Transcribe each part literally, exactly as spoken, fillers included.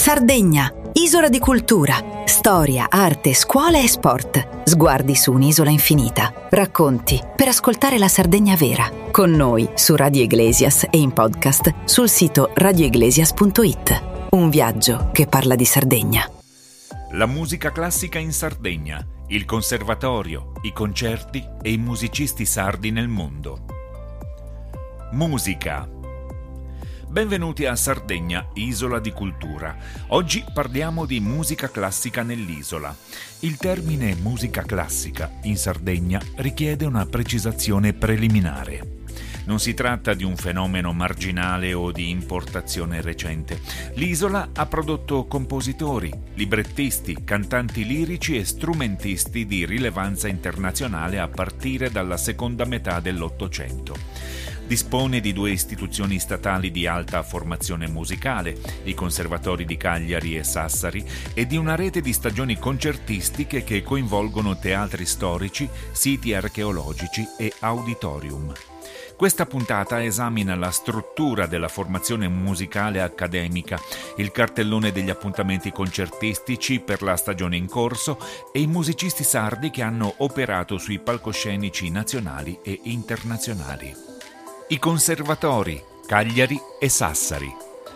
Sardegna, isola di cultura, storia, arte, scuola e sport. Sguardi su un'isola infinita. Racconti per ascoltare la Sardegna vera. Con noi su Radio Iglesias e in podcast sul sito radio iglesias punto it. Un viaggio che parla di Sardegna. La musica classica in Sardegna, il conservatorio, i concerti e i musicisti sardi nel mondo. Musica. Benvenuti a Sardegna, isola di cultura. Oggi parliamo di musica classica nell'isola. Il termine musica classica in Sardegna richiede una precisazione preliminare. Non si tratta di un fenomeno marginale o di importazione recente. L'isola ha prodotto compositori, librettisti, cantanti lirici e strumentisti di rilevanza internazionale a partire dalla seconda metà dell'Ottocento. Dispone di due istituzioni statali di alta formazione musicale, i conservatori di Cagliari e Sassari, e di una rete di stagioni concertistiche che coinvolgono teatri storici, siti archeologici e auditorium. Questa puntata esamina la struttura della formazione musicale accademica, il cartellone degli appuntamenti concertistici per la stagione in corso e i musicisti sardi che hanno operato sui palcoscenici nazionali e internazionali. I conservatori, Cagliari e Sassari.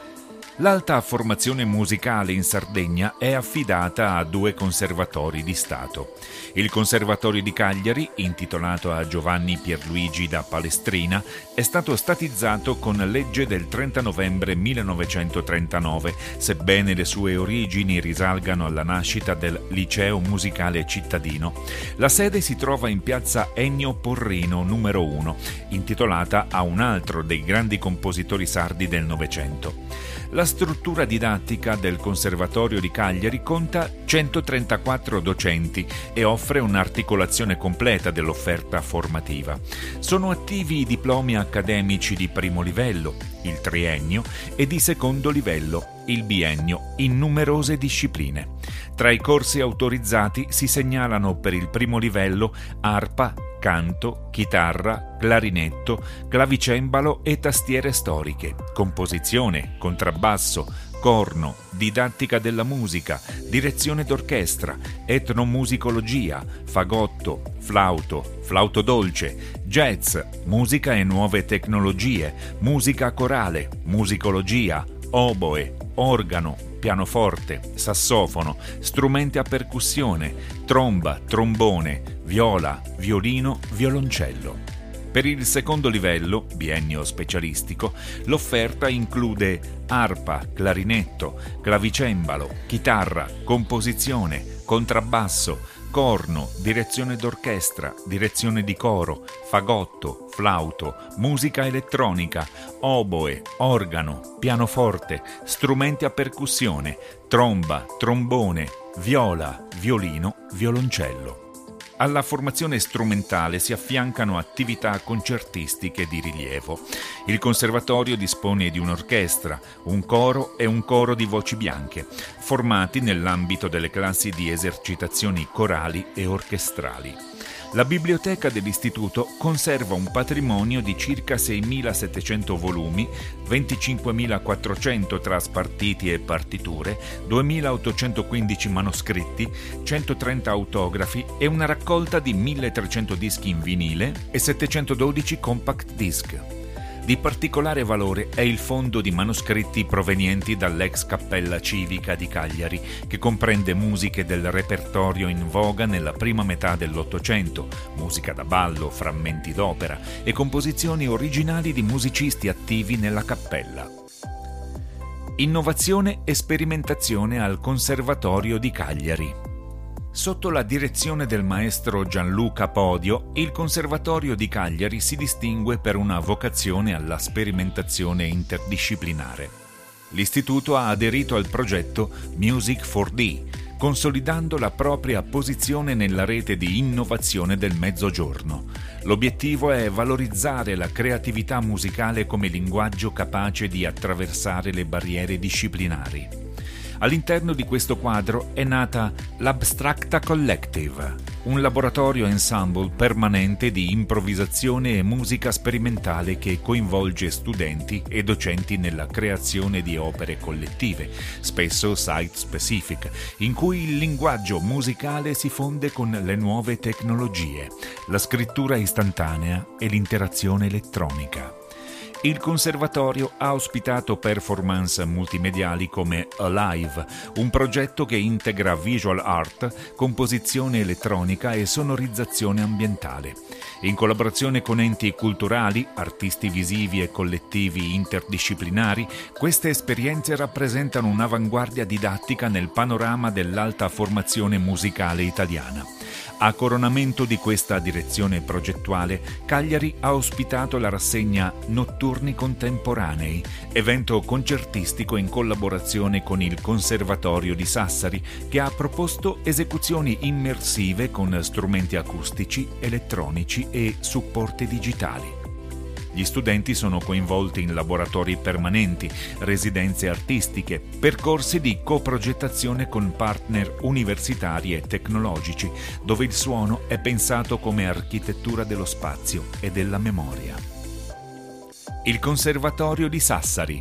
L'alta formazione musicale in Sardegna è affidata a due conservatori di Stato. Il Conservatorio di Cagliari, intitolato a Giovanni Pierluigi da Palestrina, è stato statizzato con legge del trenta novembre millenovecentotrentanove, sebbene le sue origini risalgano alla nascita del Liceo Musicale Cittadino. La sede si trova in piazza Ennio Porrino numero uno, intitolata a un altro dei grandi compositori sardi del Novecento. La struttura didattica del Conservatorio di Cagliari conta centotrentaquattro docenti e offre un'articolazione completa dell'offerta formativa. Sono attivi i diplomi accademici di primo livello, il triennio, e di secondo livello, il biennio, in numerose discipline. Tra i corsi autorizzati si segnalano per il primo livello arpa, canto, chitarra, clarinetto, clavicembalo e tastiere storiche, composizione, contrabbasso, corno, didattica della musica, direzione d'orchestra, etnomusicologia, fagotto, flauto, flauto dolce, jazz, musica e nuove tecnologie, musica corale, musicologia, oboe, organo, pianoforte, sassofono, strumenti a percussione, tromba, trombone, viola, violino, violoncello. Per il secondo livello, biennio specialistico, l'offerta include arpa, clarinetto, clavicembalo, chitarra, composizione, contrabbasso, corno, direzione d'orchestra, direzione di coro, fagotto, flauto, musica elettronica, oboe, organo, pianoforte, strumenti a percussione, tromba, trombone, viola, violino, violoncello. Alla formazione strumentale si affiancano attività concertistiche di rilievo. Il Conservatorio dispone di un'orchestra, un coro e un coro di voci bianche, formati nell'ambito delle classi di esercitazioni corali e orchestrali. La biblioteca dell'istituto conserva un patrimonio di circa seimilasettecento volumi, venticinquemilaquattrocento tra spartiti e partiture, duemilaottocentoquindici manoscritti, centotrenta autografi e una raccolta di milletrecento dischi in vinile e settecentododici compact disc. Di particolare valore è il fondo di manoscritti provenienti dall'ex Cappella Civica di Cagliari, che comprende musiche del repertorio in voga nella prima metà dell'Ottocento, musica da ballo, frammenti d'opera e composizioni originali di musicisti attivi nella cappella. Innovazione e sperimentazione al Conservatorio di Cagliari. Sotto la direzione del maestro Gianluca Podio, il Conservatorio di Cagliari si distingue per una vocazione alla sperimentazione interdisciplinare. L'istituto ha aderito al progetto Music four D, consolidando la propria posizione nella rete di innovazione del Mezzogiorno. L'obiettivo è valorizzare la creatività musicale come linguaggio capace di attraversare le barriere disciplinari. All'interno di questo quadro è nata l'Abstracta Collective, un laboratorio ensemble permanente di improvvisazione e musica sperimentale che coinvolge studenti e docenti nella creazione di opere collettive, spesso site-specific, in cui il linguaggio musicale si fonde con le nuove tecnologie, la scrittura istantanea e l'interazione elettronica. Il conservatorio ha ospitato performance multimediali come Alive, un progetto che integra visual art, composizione elettronica e sonorizzazione ambientale. In collaborazione con enti culturali, artisti visivi e collettivi interdisciplinari, queste esperienze rappresentano un'avanguardia didattica nel panorama dell'alta formazione musicale italiana. A coronamento di questa direzione progettuale, Cagliari ha ospitato la rassegna Notturni Contemporanei, evento concertistico in collaborazione con il Conservatorio di Sassari, che ha proposto esecuzioni immersive con strumenti acustici, elettronici e supporti digitali. Gli studenti sono coinvolti in laboratori permanenti, residenze artistiche, percorsi di coprogettazione con partner universitari e tecnologici, dove il suono è pensato come architettura dello spazio e della memoria. Il Conservatorio di Sassari.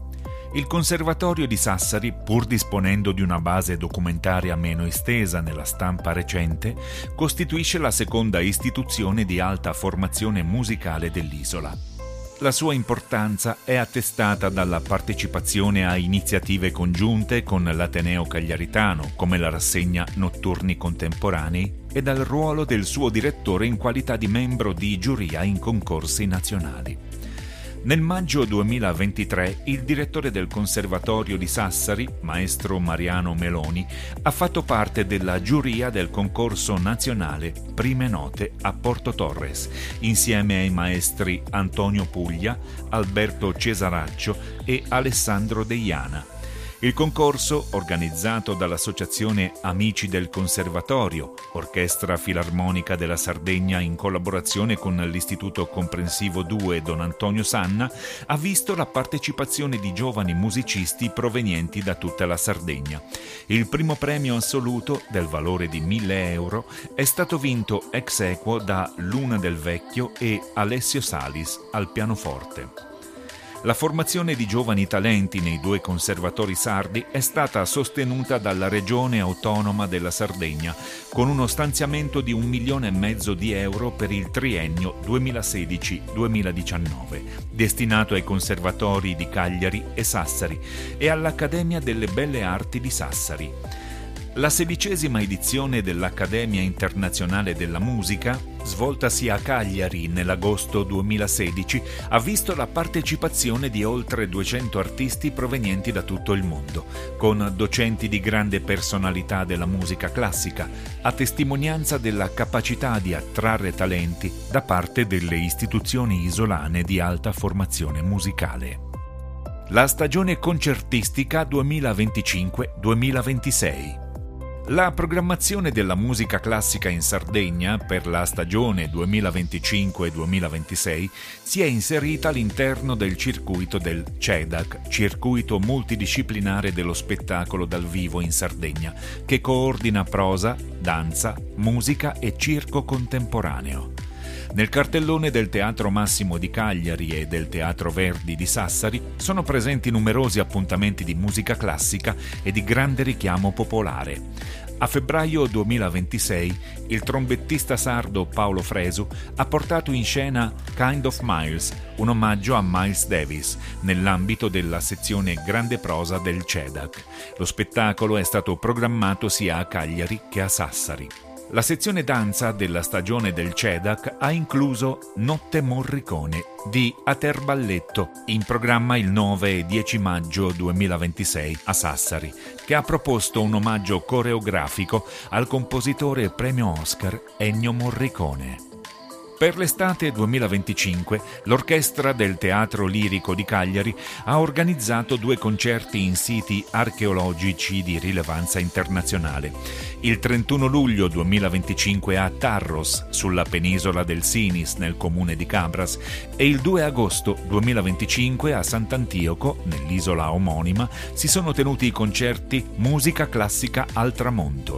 Il Conservatorio di Sassari, pur disponendo di una base documentaria meno estesa nella stampa recente, costituisce la seconda istituzione di alta formazione musicale dell'isola. La sua importanza è attestata dalla partecipazione a iniziative congiunte con l'Ateneo Cagliaritano, come la rassegna Notturni Contemporanei, e dal ruolo del suo direttore in qualità di membro di giuria in concorsi nazionali. Nel maggio duemilaventitré il direttore del Conservatorio di Sassari, maestro Mariano Meloni, ha fatto parte della giuria del concorso nazionale Prime Note a Porto Torres, insieme ai maestri Antonio Puglia, Alberto Cesaraccio e Alessandro Deiana. Il concorso, organizzato dall'Associazione Amici del Conservatorio, Orchestra Filarmonica della Sardegna in collaborazione con l'Istituto Comprensivo due Don Antonio Sanna, ha visto la partecipazione di giovani musicisti provenienti da tutta la Sardegna. Il primo premio assoluto, del valore di mille euro, è stato vinto ex aequo da Luna del Vecchio e Alessio Salis al pianoforte. La formazione di giovani talenti nei due conservatori sardi è stata sostenuta dalla Regione Autonoma della Sardegna con uno stanziamento di un milione e mezzo di euro per il triennio duemilasedici duemiladiciannove, destinato ai conservatori di Cagliari e Sassari e all'Accademia delle Belle Arti di Sassari. La sedicesima edizione dell'Accademia Internazionale della Musica, svoltasi a Cagliari nell'agosto duemilasedici, ha visto la partecipazione di oltre duecento artisti provenienti da tutto il mondo, con docenti di grande personalità della musica classica, a testimonianza della capacità di attrarre talenti da parte delle istituzioni isolane di alta formazione musicale. La stagione concertistica duemilaventicinque duemilaventisei. La programmazione della musica classica in Sardegna per la stagione duemilaventicinque duemilaventisei si è inserita all'interno del circuito del C E D A C, circuito multidisciplinare dello spettacolo dal vivo in Sardegna, che coordina prosa, danza, musica e circo contemporaneo. Nel cartellone del Teatro Massimo di Cagliari e del Teatro Verdi di Sassari sono presenti numerosi appuntamenti di musica classica e di grande richiamo popolare. A febbraio duemilaventisei il trombettista sardo Paolo Fresu ha portato in scena Kind of Miles, un omaggio a Miles Davis, nell'ambito della sezione Grande Prosa del C E D A C. Lo spettacolo è stato programmato sia a Cagliari che a Sassari. La sezione danza della stagione del C E D A C ha incluso Notte Morricone di Aterballetto, in programma il nove e dieci maggio duemilaventisei a Sassari, che ha proposto un omaggio coreografico al compositore premio Oscar Ennio Morricone. Per l'estate duemilaventicinque l'Orchestra del Teatro Lirico di Cagliari ha organizzato due concerti in siti archeologici di rilevanza internazionale. Il trentuno luglio duemilaventicinque a Tarros, sulla penisola del Sinis, nel comune di Cabras, e il due agosto duemilaventicinque a Sant'Antioco, nell'isola omonima, si sono tenuti i concerti Musica Classica al Tramonto.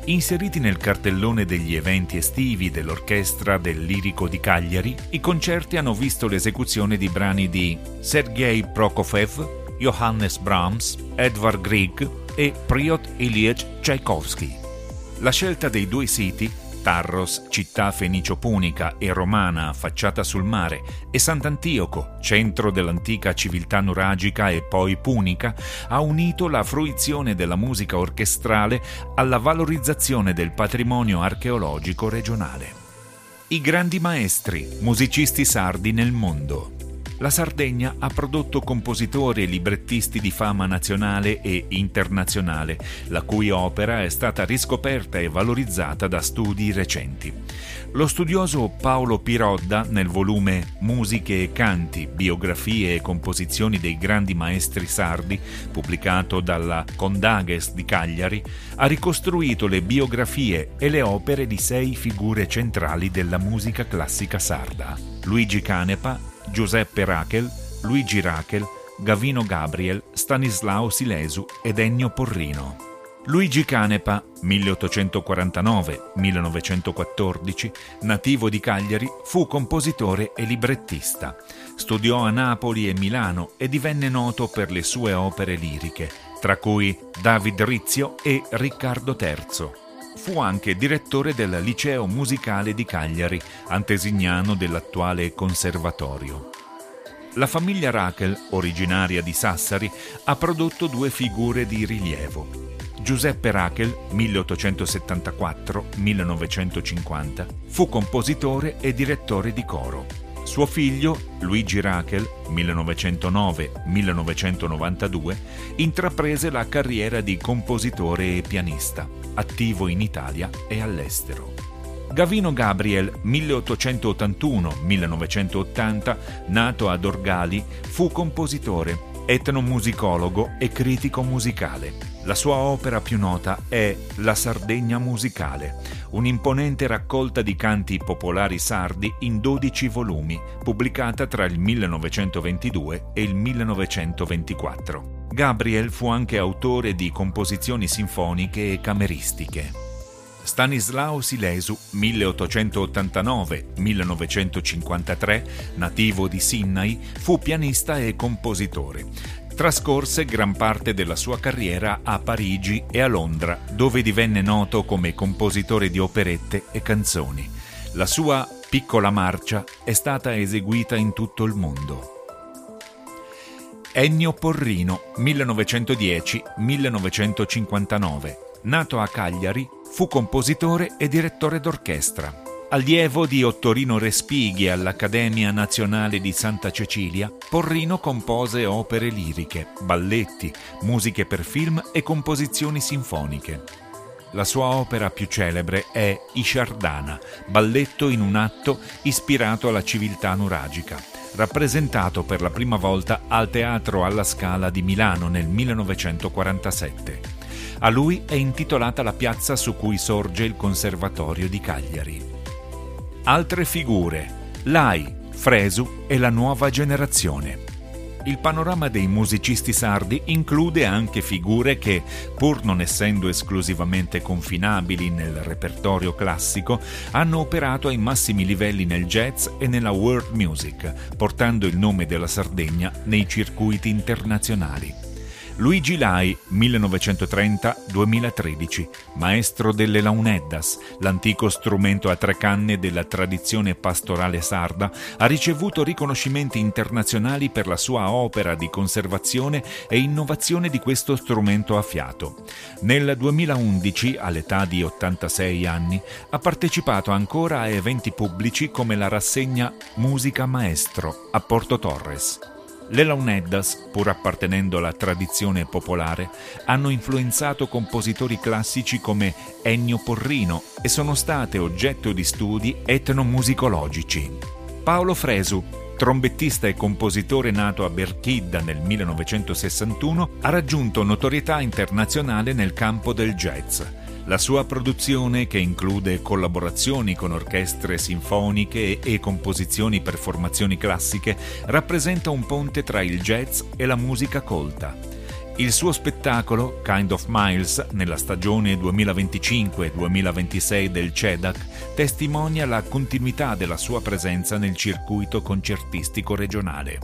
Inseriti nel cartellone degli eventi estivi dell'Orchestra del Lirico di Cagliari, i concerti hanno visto l'esecuzione di brani di Sergei Prokofiev, Johannes Brahms, Edvard Grieg e Piotr Ilyich Tchaikovsky. La scelta dei due siti, Tarros, città fenicio-punica e romana affacciata sul mare, e Sant'Antioco, centro dell'antica civiltà nuragica e poi punica, ha unito la fruizione della musica orchestrale alla valorizzazione del patrimonio archeologico regionale. I grandi maestri, musicisti sardi nel mondo. La Sardegna ha prodotto compositori e librettisti di fama nazionale e internazionale, la cui opera è stata riscoperta e valorizzata da studi recenti. Lo studioso Paolo Pirodda, nel volume Musiche e canti, biografie e composizioni dei grandi maestri sardi, pubblicato dalla Condages di Cagliari, ha ricostruito le biografie e le opere di sei figure centrali della musica classica sarda: Luigi Canepa, Giuseppe Rachel, Luigi Rachel, Gavino Gabriel, Stanislao Silesu ed Ennio Porrino. Luigi Canepa, milleottocentoquarantanove millenovecentoquattordici, nativo di Cagliari, fu compositore e librettista. Studiò a Napoli e Milano e divenne noto per le sue opere liriche, tra cui David Rizzio e Riccardo terzo. Fu anche direttore del Liceo Musicale di Cagliari, antesignano dell'attuale conservatorio. La famiglia Rachel, originaria di Sassari, ha prodotto due figure di rilievo. Giuseppe Rachel, milleottocentosettantaquattro millenovecentocinquanta, fu compositore e direttore di coro. Suo figlio, Luigi Rachel, millenovecentonove millenovecentonovantadue, intraprese la carriera di compositore e pianista, attivo in Italia e all'estero. Gavino Gabriel, milleottocentottantuno millenovecentottanta, nato ad Orgali, fu compositore, etnomusicologo e critico musicale. La sua opera più nota è La Sardegna musicale, un'imponente raccolta di canti popolari sardi in dodici volumi, pubblicata tra il millenovecentoventidue e il millenovecentoventiquattro. Gabriel fu anche autore di composizioni sinfoniche e cameristiche. Stanislao Silesu, milleottocentottantanove millenovecentocinquantatré, nativo di Sinnai, fu pianista e compositore. Trascorse gran parte della sua carriera a Parigi e a Londra, dove divenne noto come compositore di operette e canzoni. La sua Piccola marcia è stata eseguita in tutto il mondo. Ennio Porrino, millenovecentodieci millenovecentocinquantanove, nato a Cagliari, fu compositore e direttore d'orchestra. Allievo di Ottorino Respighi all'Accademia Nazionale di Santa Cecilia, Porrino compose opere liriche, balletti, musiche per film e composizioni sinfoniche. La sua opera più celebre è I Sciardana, balletto in un atto ispirato alla civiltà nuragica, rappresentato per la prima volta al Teatro alla Scala di Milano nel millenovecentoquarantasette. A lui è intitolata la piazza su cui sorge il Conservatorio di Cagliari. Altre figure: Lai, Fresu e la nuova generazione. Il panorama dei musicisti sardi include anche figure che, pur non essendo esclusivamente confinabili nel repertorio classico, hanno operato ai massimi livelli nel jazz e nella world music, portando il nome della Sardegna nei circuiti internazionali. Luigi Lai, millenovecentotrenta duemilatredici, maestro delle launeddas, l'antico strumento a tre canne della tradizione pastorale sarda, ha ricevuto riconoscimenti internazionali per la sua opera di conservazione e innovazione di questo strumento a fiato. Nel duemilaundici, all'età di ottantasei anni, ha partecipato ancora a eventi pubblici come la rassegna Musica Maestro a Porto Torres. Le launeddas, pur appartenendo alla tradizione popolare, hanno influenzato compositori classici come Ennio Porrino e sono state oggetto di studi etnomusicologici. Paolo Fresu, trombettista e compositore nato a Berchidda nel millenovecentosessantuno, ha raggiunto notorietà internazionale nel campo del jazz. La sua produzione, che include collaborazioni con orchestre sinfoniche e composizioni per formazioni classiche, rappresenta un ponte tra il jazz e la musica colta. Il suo spettacolo, Kind of Miles, nella stagione duemilaventicinque duemilaventisei del C E D A C, testimonia la continuità della sua presenza nel circuito concertistico regionale.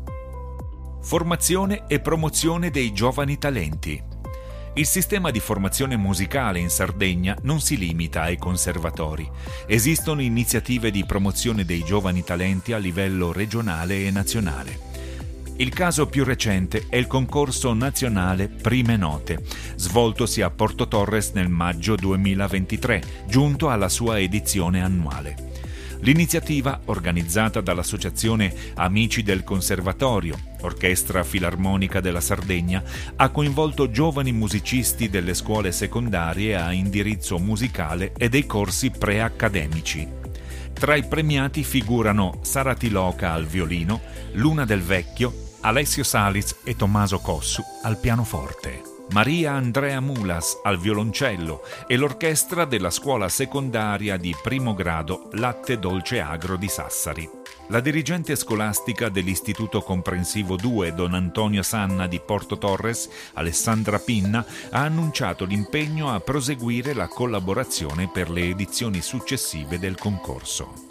Formazione e promozione dei giovani talenti. Il sistema di formazione musicale in Sardegna non si limita ai conservatori. Esistono iniziative di promozione dei giovani talenti a livello regionale e nazionale. Il caso più recente è il concorso nazionale Prime Note, svoltosi a Porto Torres nel maggio duemilaventitré, giunto alla sua edizione annuale. L'iniziativa, organizzata dall'Associazione Amici del Conservatorio, Orchestra Filarmonica della Sardegna, ha coinvolto giovani musicisti delle scuole secondarie a indirizzo musicale e dei corsi preaccademici. Tra i premiati figurano Sara Tiloca al violino, Luna Del Vecchio, Alessio Salis e Tommaso Cossu al pianoforte, Maria Andrea Mulas al violoncello e l'orchestra della scuola secondaria di primo grado Latte Dolce Agro di Sassari. La dirigente scolastica dell'Istituto Comprensivo due Don Antonio Sanna di Porto Torres, Alessandra Pinna, ha annunciato l'impegno a proseguire la collaborazione per le edizioni successive del concorso.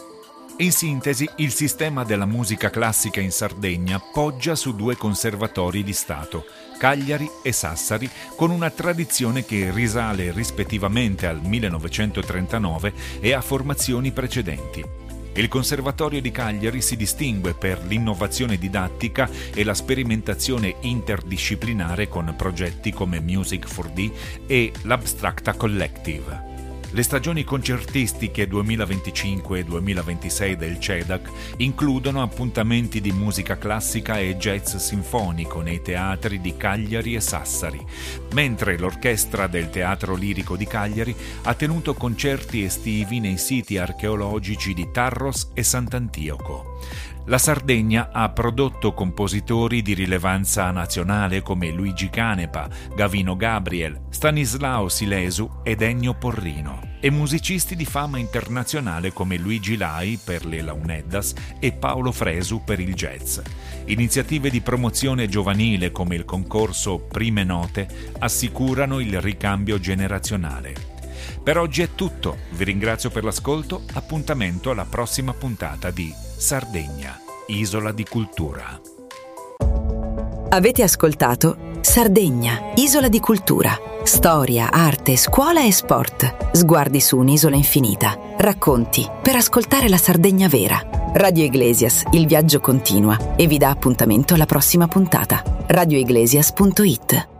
In sintesi, il sistema della musica classica in Sardegna poggia su due conservatori di Stato, Cagliari e Sassari, con una tradizione che risale rispettivamente al millenovecentotrentanove e a formazioni precedenti. Il Conservatorio di Cagliari si distingue per l'innovazione didattica e la sperimentazione interdisciplinare con progetti come Music for D e l'Abstracta Collective. Le stagioni concertistiche duemilaventicinque e duemilaventisei del C E D A C includono appuntamenti di musica classica e jazz sinfonico nei teatri di Cagliari e Sassari, mentre l'orchestra del Teatro Lirico di Cagliari ha tenuto concerti estivi nei siti archeologici di Tarros e Sant'Antioco. La Sardegna ha prodotto compositori di rilevanza nazionale come Luigi Canepa, Gavino Gabriel, Stanislao Silesu ed Ennio Porrino, e musicisti di fama internazionale come Luigi Lai per le Launeddas e Paolo Fresu per il jazz. Iniziative di promozione giovanile come il concorso Prime Note assicurano il ricambio generazionale. Per oggi è tutto, vi ringrazio per l'ascolto, appuntamento alla prossima puntata di Sardegna, Isola di Cultura. Avete ascoltato Sardegna, Isola di Cultura. Storia, arte, scuola e sport. Sguardi su un'isola infinita. Racconti per ascoltare la Sardegna vera. Radio Iglesias, il viaggio continua e vi dà appuntamento alla prossima puntata. radio iglesias punto it